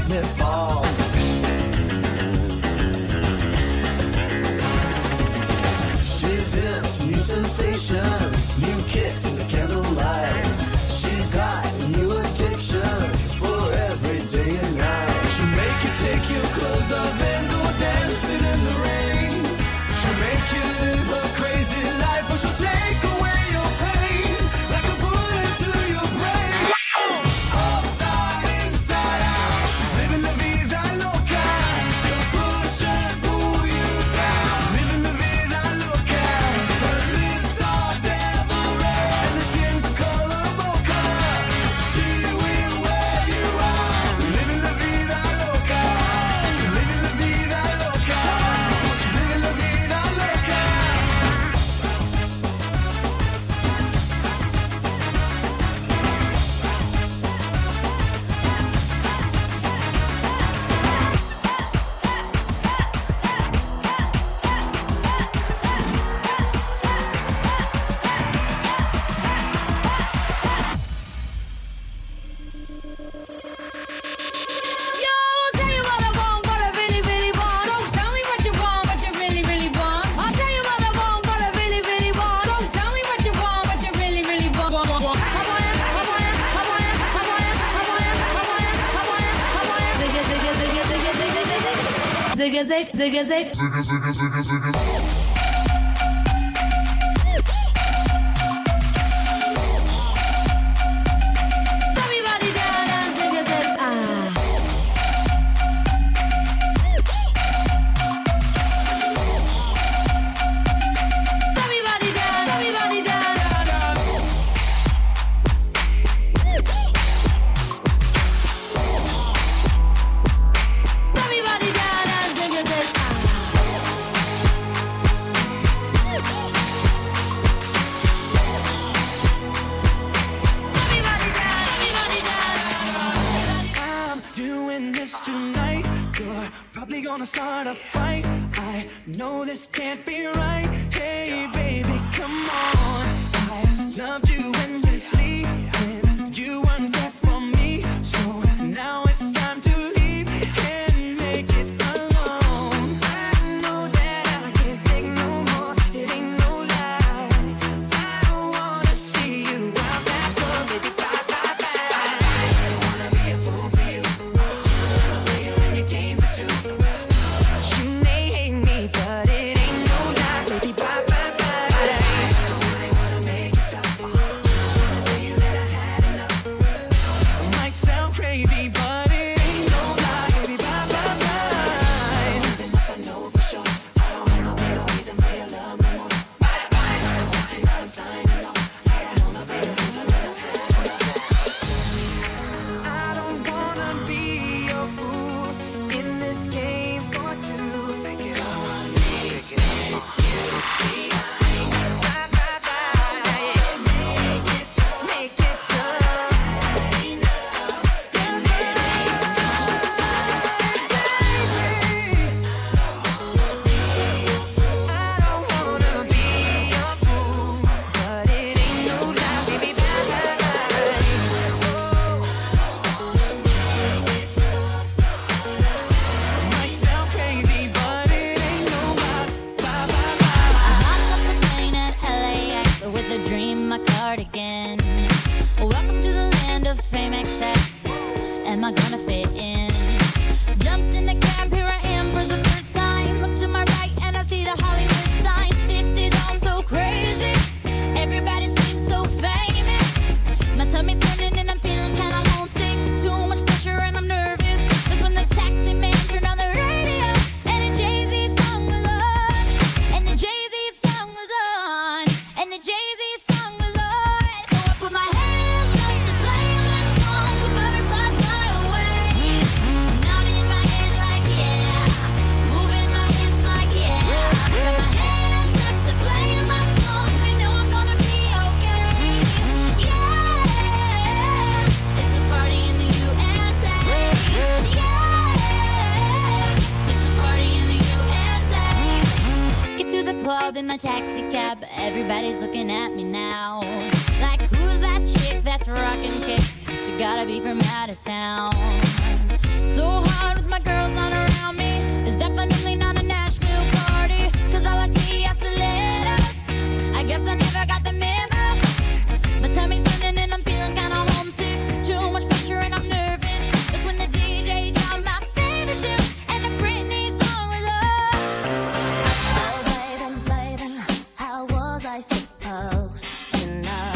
make me fall. She's into new sensations, new kicks in the candlelight. She's got new addictions for every day and night. She'll make you take your clothes off and go dancing in the rain. She'll make you live a crazy life, or she'll take away your pain like a bullet to your brain. Upside, inside out, she's living la vida loca. She'll push and pull you down, living la vida loca. Her lips are devil red and her skin's the color mocha. She will wear you out, living la vida loca, living la vida loca. She's living la vida loca. Yo, I'll tell you what I want, what I really, really want. So tell me what you want, what you really, really want. I'll tell you what I want, what I really, really want. So tell me what you want, what you really, really want. I want ya, I want ya, I want ya, I want ya, I want ya, I want ya, I want ya, I want ya, I want ya. Zigga, zigga, zigga, zigga, zigga, zigga, zigga, zigga, zigga, zigga, zigga. Everybody down and zigga, zigga, ah. Everybody down, everybody down, down, down. Everybody down and zigga, zigga, everybody down, everybody down. I'm doing this tonight. You're probably gonna start a fight. I know this can't be right. Hey, baby, come on. I loved you when you sleep, when you weren't there for me. So now it's time to leave and make it alone. I know that I can't take no more. It ain't no lie. I don't wanna see you out that door, baby. Bye, bye, bye. I don't wanna be a fool for you. You may hate me, but it ain't no lie, baby. Bye, bye, bye. I don't really wanna make it tough. Just wanna tell you that I had enough. It might sound crazy, but it ain't no lie, baby. Bye, bye, bye. Nothing up, I know for sure. I don't wanna be the reason for your love no more. Bye, bye. I'm walking out, I'm signing off. I don't wanna be the reason that I've had enough. I don't wanna be your fool in this game for two. So I'm making it bye, bye, bye. Make it tough. Make it tough. I don't wanna be your fool, but it ain't no lie, baby. Bye, bye, bye. Might sound crazy, but it ain't no lie. Bye, bye, bye. I hopped off the plane at LAX with a dream, my cardigan. Welcome to the land of fame excess. Am I gonna fit in? Jumped in the cab, here I am for the first time. Look to my right and I see the Hollywood sign. This is all so crazy. Everybody seems so famous. My tummy's turning and I'm feeling kinda homesick. Too much pressure and I'm nervous. That's when the taxi man turned on the radio and a Jay-Z song was on. And the Jay-Z song was on. And the Jay-Z song was on. So I put my hands up to play my song. The butterflies fly away. Nodding in my head like yeah. Moving my hips like yeah. Got my hands up to play my song. You know I'm gonna be okay. Yeah. It's a party in the USA. Yeah. It's a party in the USA. Get to the club in my taxi cab. Everybody's looking at me now. Like, who's that chick that's rocking kicks? She you gotta be from out of town. So hard with my girls not around me. It's definitely not a Nashville party, 'cause all I see is the letters. I guess I never got the memo. My tummy's turning and I'm feeling kinda homesick. Too much pressure and I'm nervous. It's when the DJ dropped my favorite tune and the Britney song was up. Oh baby, baby, how was I supposed to know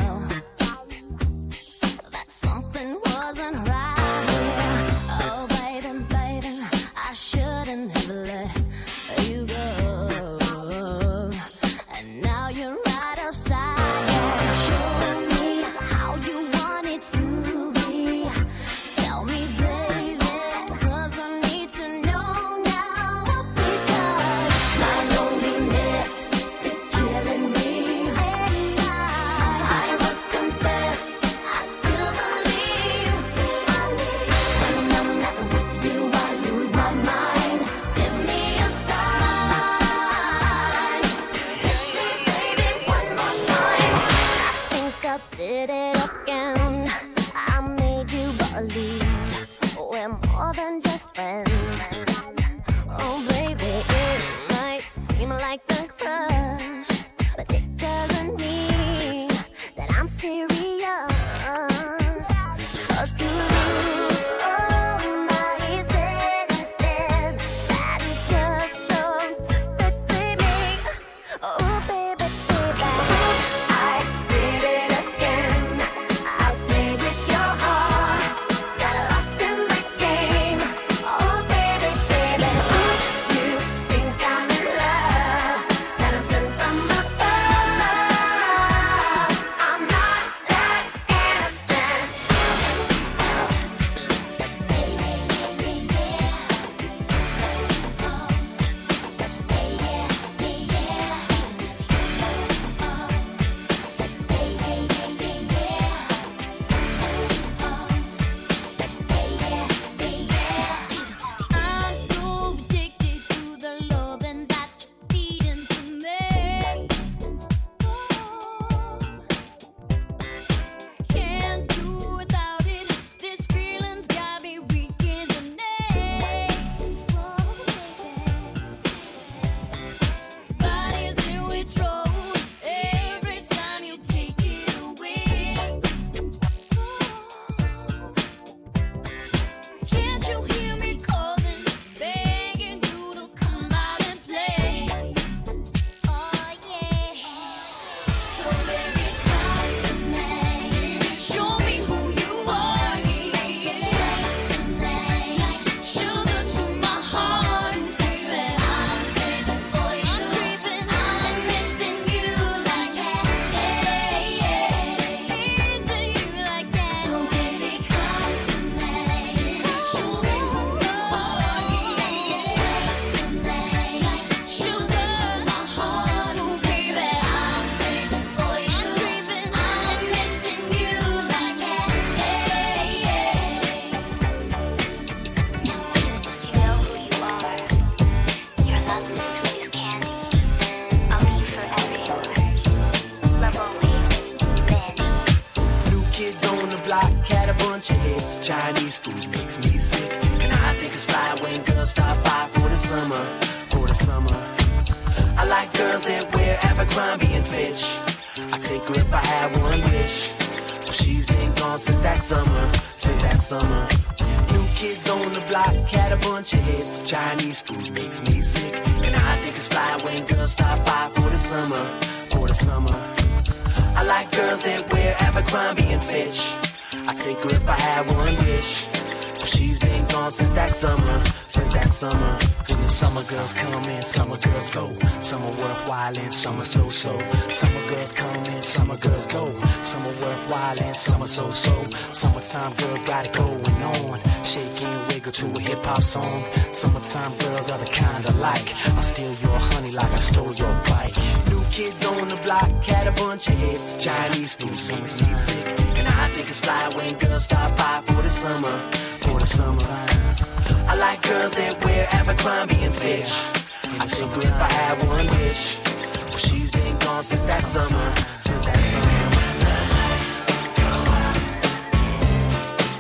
that something wasn't right here? Oh baby, baby, I shouldn't have let you go. And now you're right outside. Show me how you want it to be. Tell me, baby, 'cause I need to know now. Because my loneliness is killing me. And I must confess, I still believe. When I'm not with you, I lose my mind. Give me a sign. Hit me, baby, one more time. I think I did it again. I made you believe we're more than just friends. Oh baby, it might seem like a crush, but it doesn't mean that I'm serious. 'Cause to lose all my senses, that is just so typically me. Oh baby, baby, I did it again. I played with your heart, got lost in the game. Oh baby, baby, you think I'm in love, that I'm sent from above. I'm not that innocent. I'm so addicted to the loving that you're feeding to me. Can't do without it. This feeling's got me weak in the neck. Body's in withdrawal every time you take it away. Can't you hear me calling, begging you to come out and play? Oh yeah. So baby, come to me. Show me who you are. Step to me, like sugar to my heart, baby. I'm craving for you. I'm craving, I'm missing you like that. Into you like that. So baby, come to me. Show me who you are. Step to me, like sugar to my heart, oh baby. I'm craving for you. I'm craving, I'm missing you like that. You know who you are. Your love's as sweet as candy. I'll be forever yours. Love always, Manny. New kids on the block had a bunch of hits. Chinese food makes me sick, and I think it's fly when girls stop by for the summer. For the summer, I like girls that wear Abercrombie and Fitch. I take her if I had one wish. But she's been gone since that summer. Since that summer. New kids on the block had a bunch of hits. Chinese food makes me sick, and I think it's fly when girls stop by for the summer. For the summer. I like girls that wear Abercrombie and Fitch. I take her if I had one wish. But she's been gone since that summer. Since that summer. When the summer girls come and summer girls go. Some are worthwhile and some are so-so. Summer girls come and summer girls go. Some are worthwhile and some are so-so. Summertime girls got it going on. Shake and wiggle to a hip-hop song. Summertime girls are the kind I like. I steal your honey like I stole your bike. New kids on the block had a bunch of hits. Chinese food makes me sick, and I think it's fly when girls stop by for the summer. For the summertime, I like girls that wear Abercrombie and Fitch. I take her if I had one wish. But she's been gone since that summer. Since that summer.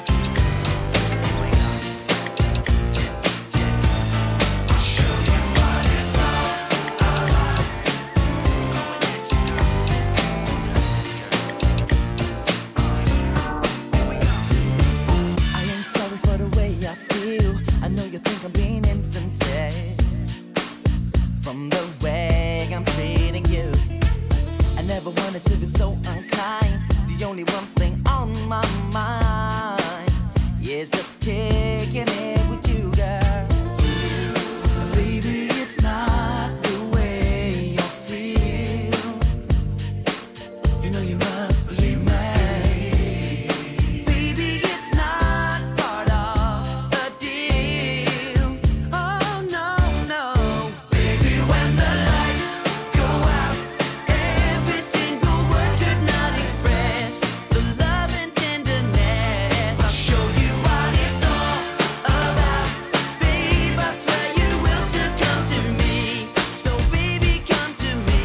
never wanted to be so unkind. The only one thing on my mind is just kicking it with you, girl. Baby, it's not the way you feel. You know you must believe me. Baby, it's not part of the deal. Oh, no, no. Baby, when the lights go out, every single word could not express the love and tenderness. I'll show you what it's all about. Babe, I swear you will still come to me. So baby, come to me.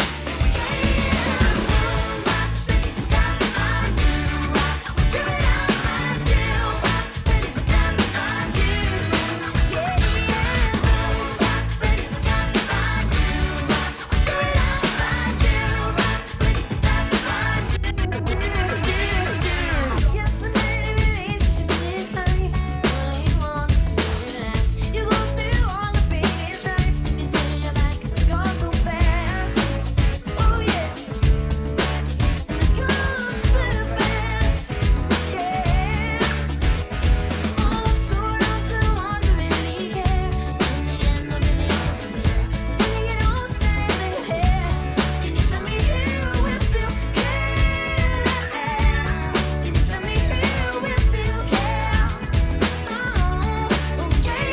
Yes, I made a relationship this life. Only want to last. You go through all the biggest life. You turn your back 'cause we're gone so fast. Oh yeah, and it comes so fast. Yeah. Oh, so long to the ones who really care. In the end, the millions is there. When you get home, stand in your hair. Can you tell me who will still care? Can you tell me who will still care? Oh, okay.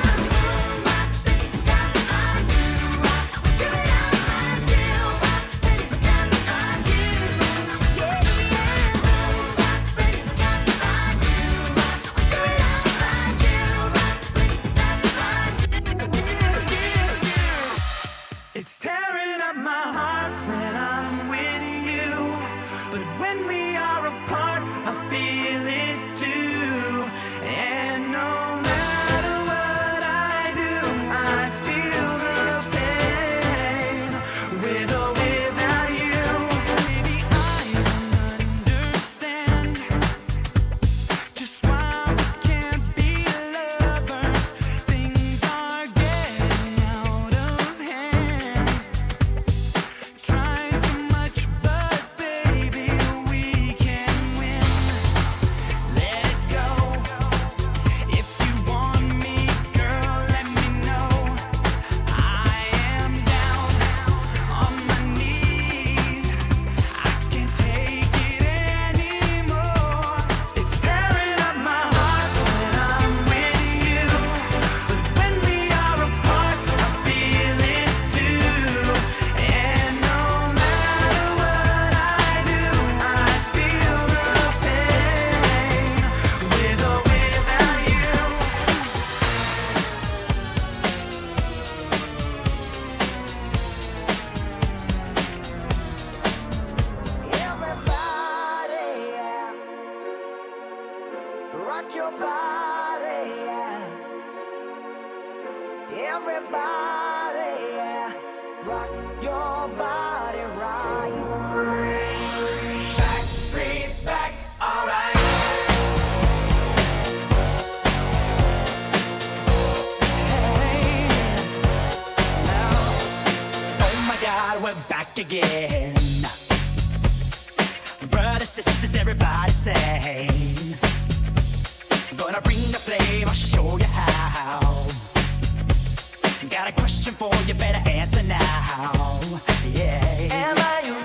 It's tearing up my heart when I'm with you, but when we are apart, I feel it too. And no matter what I do, I feel the pain, with or without you. Baby, I don't understand just why we can't be lovers. Things are getting out of hand. Try too much, but baby, we can win. Let it go. If you want me, girl, let me know. I am down on my knees. I can't take it anymore. It's tearing up my heart when I'm with you, but when we are apart, I feel it too. And no matter what I do, I feel the pain, with or without you. Everybody, yeah. Rock your body, yeah. Everybody, yeah. Rock your body right. Back streets back, alright. Hey, now, oh my God, we're back again. Brothers, sisters, everybody sing. Gonna bring the flame, I'll show you how. Got a question for you, better answer now. Yeah. Am I